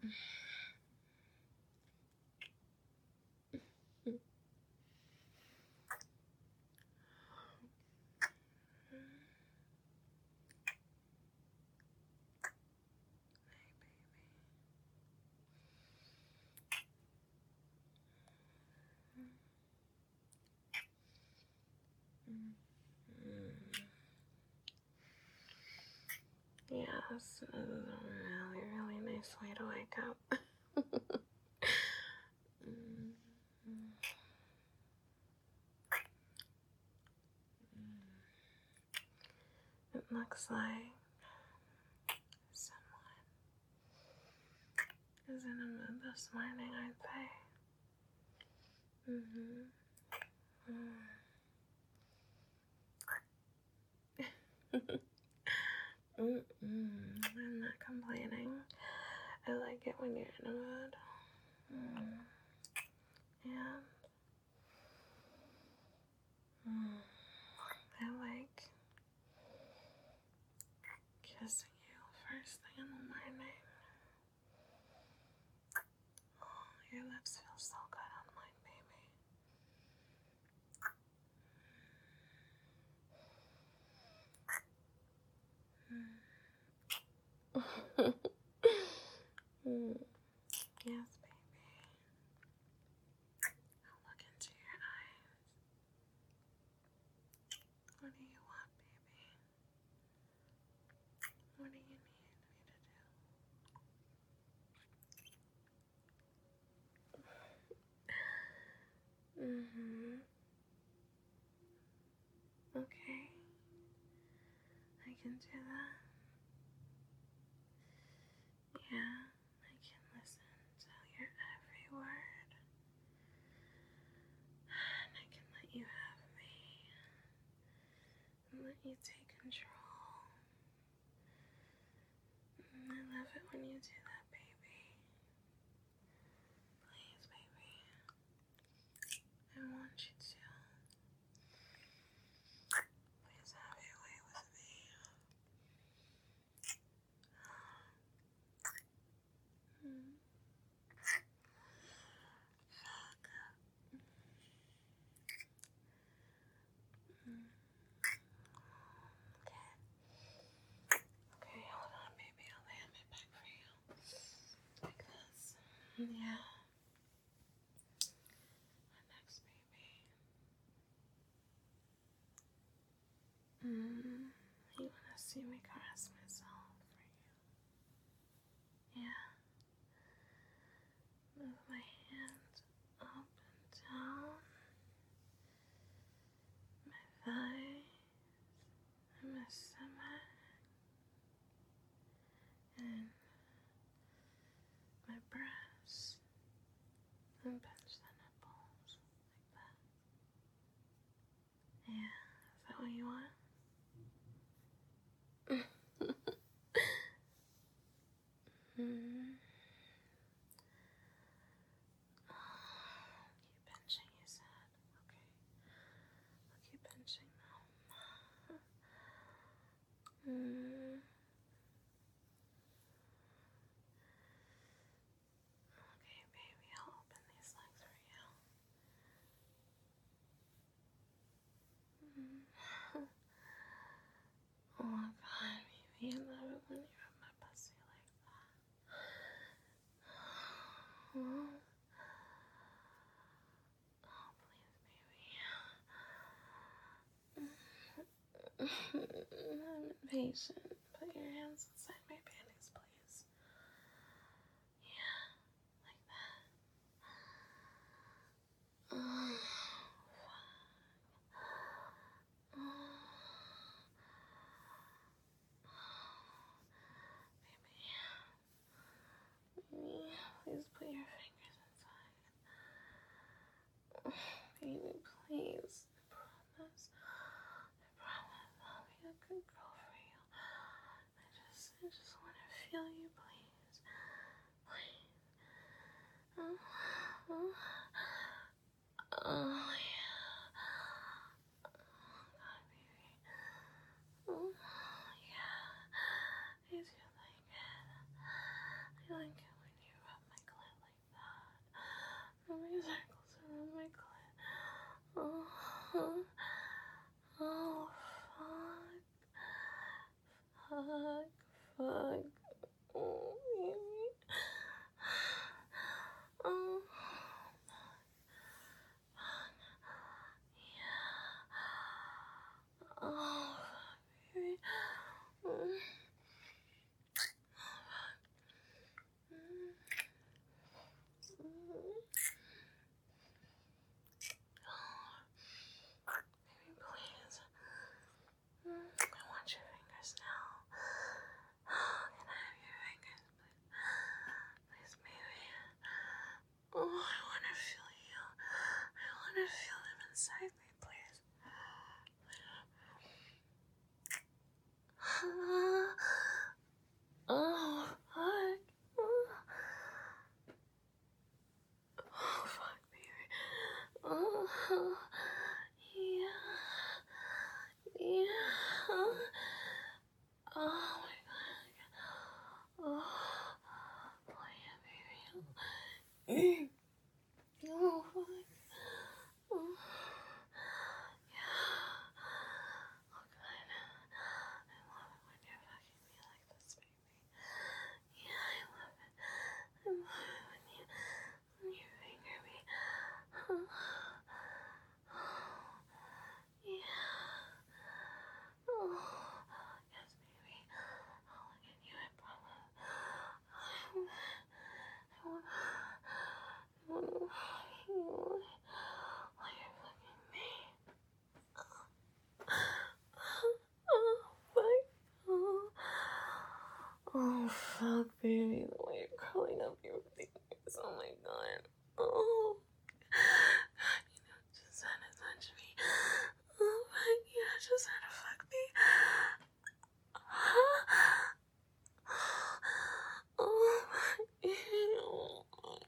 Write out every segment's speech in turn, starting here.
Yes, this is a really, really nice way to wake up. It looks like someone is in a mood this morning, aren't they? I'm not complaining. I like it when you're in a mood. And I like kissing you first thing in the morning. Oh, your lips feel so good on mine, baby. Yes, baby. I'll look into your eyes. What do you want, baby? What do you need me to do? Okay. I can do that. Yeah, I can listen to your every word. And I can let you have me. And let you take control. And I love it when you do that, baby. Please, baby. I want you to. Please have your way with me. Okay, hold on, baby. I'll lay on my back for you. Like this. Yeah. Next, baby. You wanna see me caress myself for you? Yeah. Move my hand up and down my thighs and my stomach and my breasts and pinch the nipples like that. Yeah, is that what you want? Keep pinching, you said. Okay. I'll keep pinching now. Okay, baby, I'll open these legs for you. Oh my god, baby, I love it when you rub my pussy like that. Oh, please, baby. I'm impatient. Put your hands inside my panties, please. Yeah, like that. Oh, baby, please put your fingers inside. Baby, please. I promise I'll be a good girl for you. I just want to feel you, please. Please. Oh, yeah. Oh, God, baby. Oh, yeah. I do like it. I like it when you fuck. Oh, baby. Oh, yeah. Oh, baby. Baby, please. I want your fingers now. Can I have your fingers, please? Please, baby. Oh, I want to feel you. I want to feel them inside me, please. Oh, fuck. Oh, fuck, baby. Oh, yeah. Yeah. Oh, my God. Oh, yeah, baby. Oh, fuck. Oh, yeah. Oh, God. I love it when you're fucking me like this, baby. Yeah, I love it. I love it when you finger me. Oh, yeah. Oh, yes, baby. Oh, look at you, I promise. I wanna you while you're fucking me. Oh, fuck, baby. The way you're curling up your fingers. Oh, my God. Oh. You just had to touch me. Oh, my God. Just had to fuck me. Oh, my God.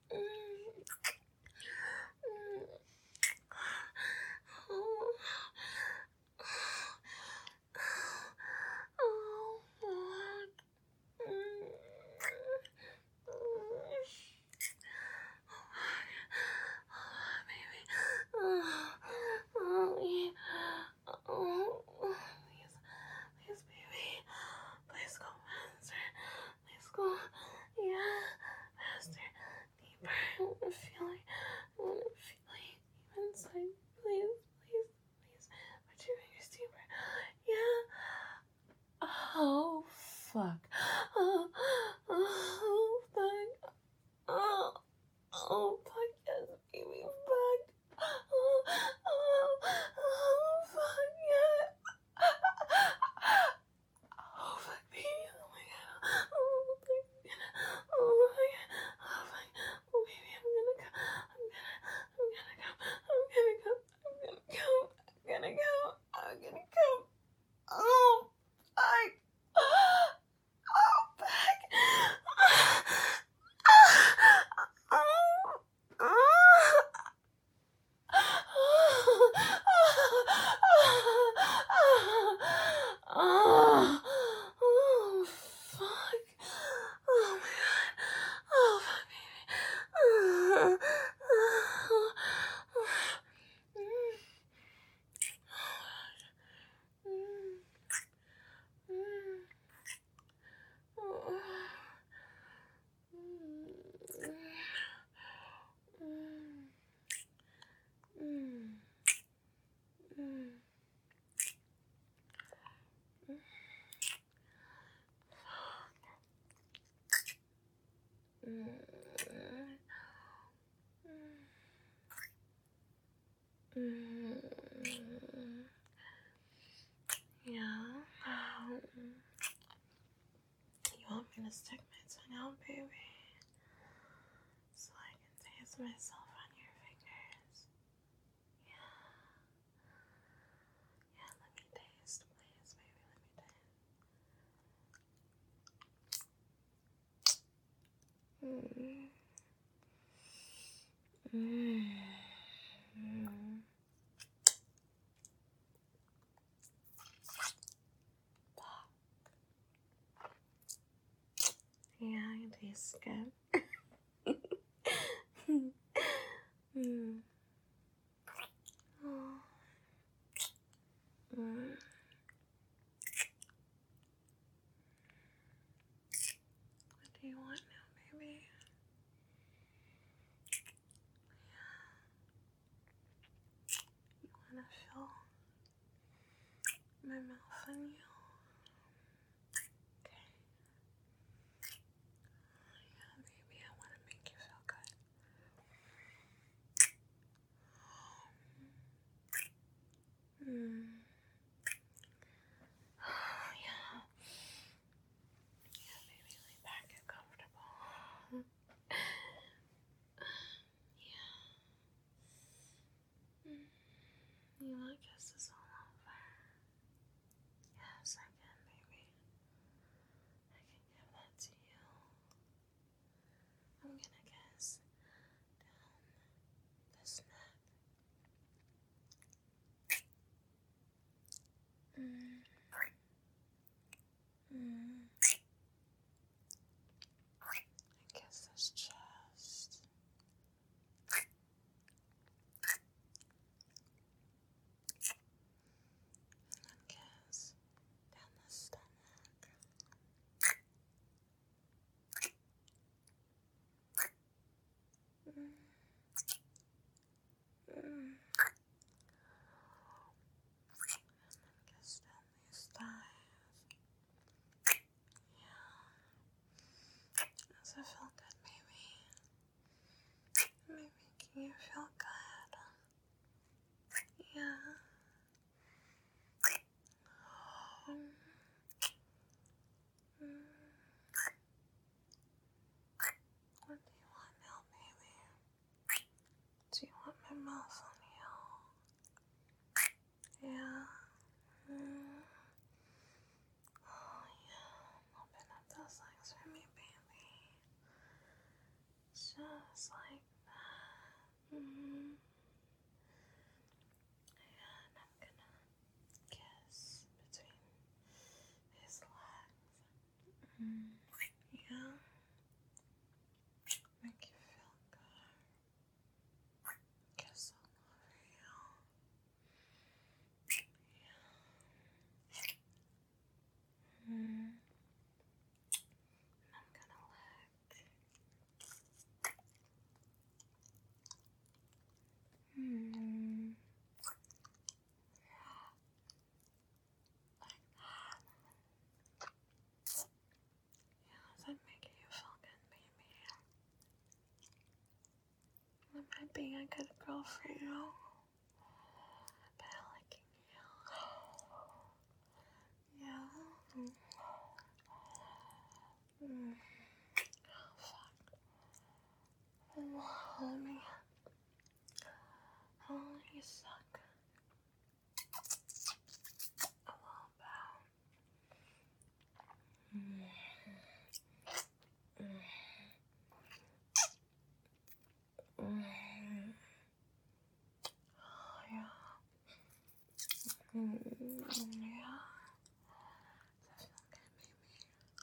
Please, baby. Please go faster. Please go. Yeah, faster. Deeper. I wanna feel it. Even inside. Please. Put your fingers deeper. Yeah. Oh, fuck. Oh, fuck. Oh, fuck, yes, baby, fuck. Fuck, yeah. Oh, fuck, baby, oh my God. Oh, fuck, oh my God. Oh, fuck. Oh, baby, I'm gonna go. Oh, fuck. Oh, fuck. Oh, fuck. Oh, my God. Oh, fuck, baby. Yeah. You want me to stick my tongue out, baby? So I can taste myself on your fingers. Yeah. Yeah, let me taste, please, baby. Let me taste. Yeah, it tastes good. my mouth on you? Okay. Yeah, baby, I want to make you feel good. Oh, yeah. Yeah, baby, lay back, get comfortable. Yeah. You want kisses all over? Yes, I can, baby. I can give that to you. I'm gonna kiss down this neck. And kiss this chest. And kiss down the stomach. And then kiss down these thighs. Yeah. Does it feel good, baby? Maybe can you feel good? Yeah. What do you want now, baby? Do you want my mouth on you? Yeah. Oh, yeah. Open up those legs for me, baby. Just like that. And I'm gonna kiss between his legs. Yeah. Make you feel good. Kiss all over you. Yeah. I'm gonna lick. Yeah, is that making you feel good, baby? Am I being a good girl for you? By licking you. Yeah. Oh, fuck. Let me suck a little bit. Yeah. Yeah. Does that feel good, baby?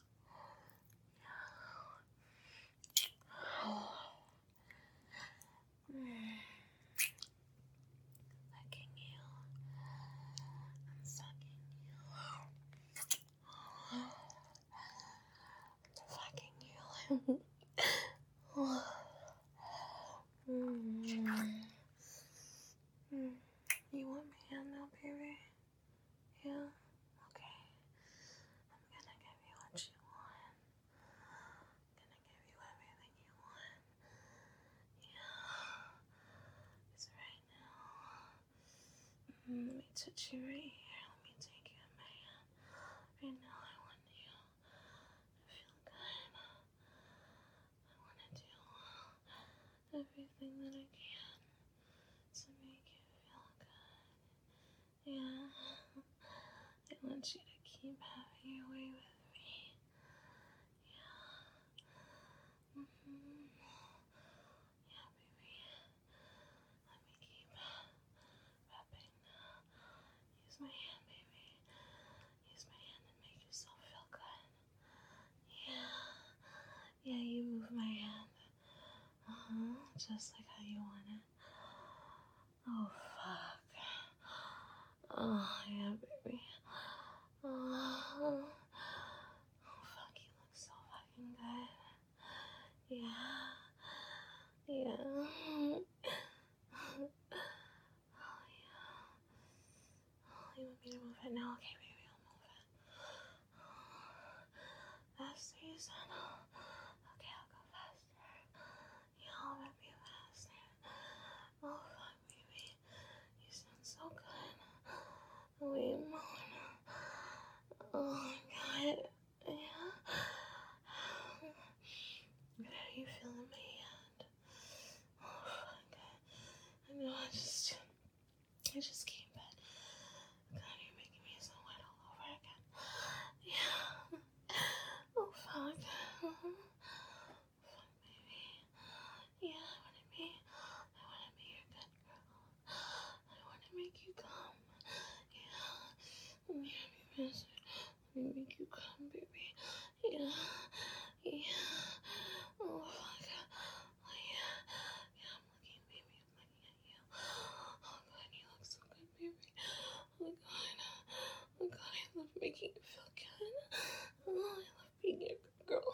Licking you and sucking you. Fucking you. You want my hand now, baby? Yeah? Okay. I'm gonna give you what you want. I'm gonna give you everything you want. Yeah. Because right now, let me touch you right here. Let me take you in my hand. Right now, I want you to feel good. I want to do everything that I can to make you feel good. Yeah. I want you to keep having your way with me. Yeah. Yeah, baby. Let me keep rubbing. Use my hand, baby. Use my hand and make yourself feel good. Yeah. Yeah, you move my hand. Just like how you want it. Oh, fuck. Oh, yeah, baby. Oh, fuck, you look so fucking good. Yeah. Yeah. Oh, yeah. Oh, you want me to move it now. Okay, baby, I'll move it. Faster, you said. Okay, I'll go faster. Y'all let me faster. Oh, fuck, baby. You sound so good. Wait, Mom. Oh, my God. Yeah. How are you feeling my hand? Oh, fuck. I know, I just came back. God, you're making me so wet all over again. Yeah. Oh, fuck. Fuck, baby. Yeah, I wanna be your good girl. I wanna make you come. Yeah. Let me have you miss it. Let me make you come, baby. Yeah. Yeah. Oh, fuck. Oh, yeah. Yeah, I'm looking, baby. I'm looking at you. Oh, God, you look so good, baby. Oh, God. Oh, God, I love making you feel good. Oh, I love being your good girl.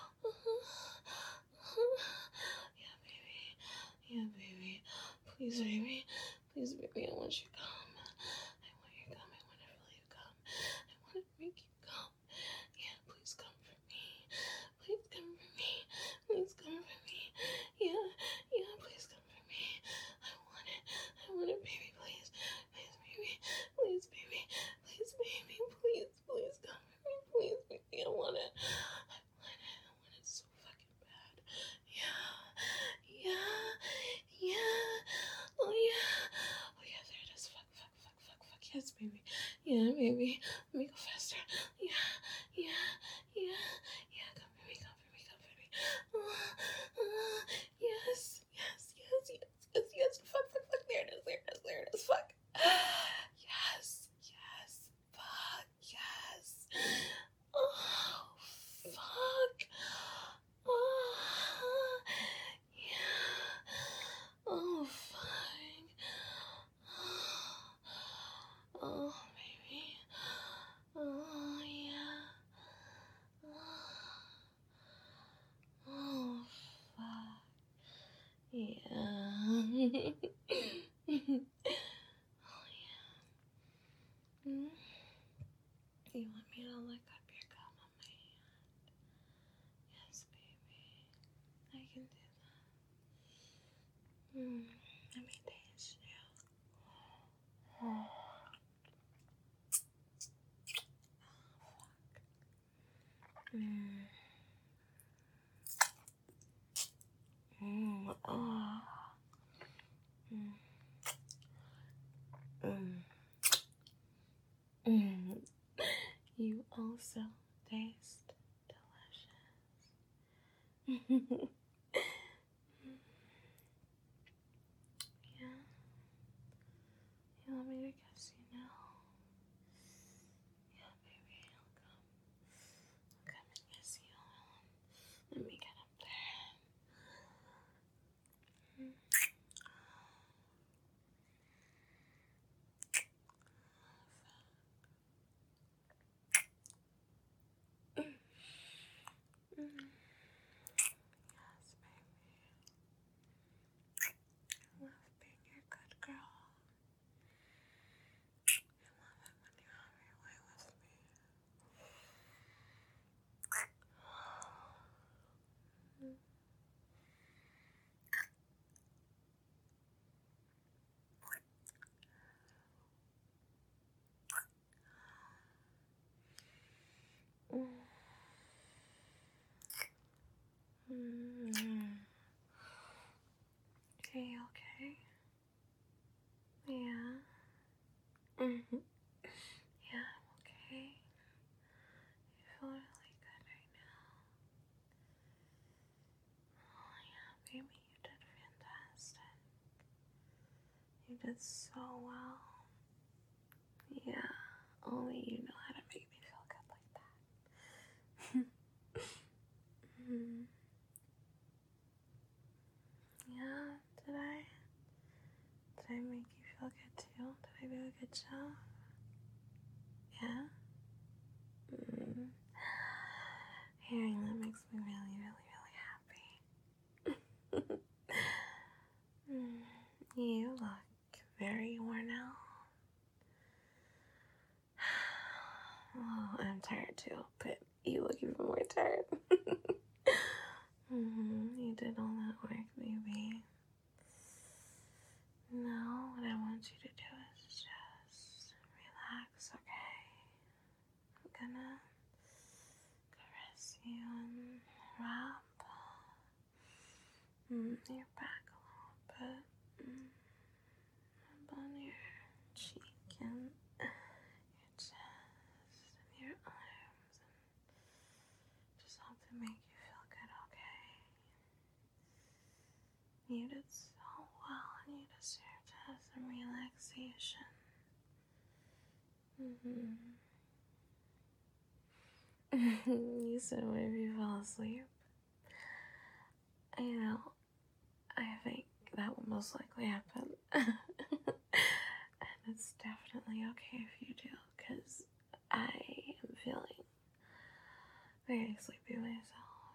Yeah, baby. Yeah, baby. Please, baby. Please, baby, I want you to come. I want you to come. I want to feel you come. I want to make you come. Yeah, please come for me. Please come for me. Please come for me. Yeah, yeah, please come for me. I want it. I want it, baby, please. Please, baby. Please, baby. Please, baby. Please, please come for me. Please, baby. I want it. I want it. I want it so fucking bad. Yeah. Yeah. Yeah. Oh, yeah. Oh, yeah, there it is. Fuck. Yes, baby. Yeah, baby. Let me go faster. Yeah. Yeah. Yeah. Yeah. Come for me. Come for me. Come for me. Yes. Yes. Yes. Yes. Yes. Yes. Fuck. There it is. There it is. There it is. Fuck. Yes. Yes. Fuck. Yes. Oh, fuck. Oh, yeah. Oh, fuck. Oh, baby. Oh, yeah. Oh, fuck. Yeah. Oh, yeah. Mm. You want me to lick up your gum on my hand? Yes, baby. I can do that. Let me taste you. Oh, fuck. Oh. You also taste delicious. Yeah. You want me to kiss you now? Yeah, baby, I'll come. I'll come and kiss you. Let me get up there. Yes, baby. I love being your good girl. I love it when you have your way with me. Are you okay? Yeah. Yeah, I'm okay. You feel really good right now. Oh, yeah, baby, you did fantastic. You did so well. Yeah, only you know how to make me feel good like that. Yeah, did I? Did I make you feel good too? Did I do a good job? Yeah? Hearing that makes me really, really, really happy. You look very worn out. Oh, I'm tired too, but you look even more tired. You did all that work, baby. Now, what I want you to do is just relax, okay? I'm gonna caress you and wrap your back a little bit. Up on your cheek and your chest and your arms, and just hope to make you feel good, okay? You did so well, and you deserve to have some relaxation. You said what if you fell asleep? You know, I think that will most likely happen. And it's definitely okay if you do, because I am feeling very sleepy myself.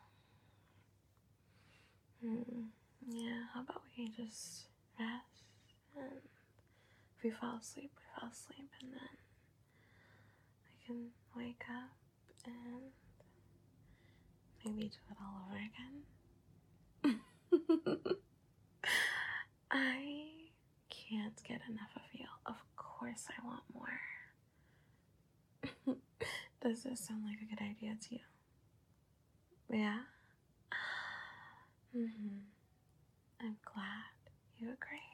Yeah, how about we just rest? And if we fall asleep, we fall asleep, and then I can wake up and maybe do it all over again. I can't get enough of you. Of course I want more. Does this sound like a good idea to you? Yeah? I'm glad you agree.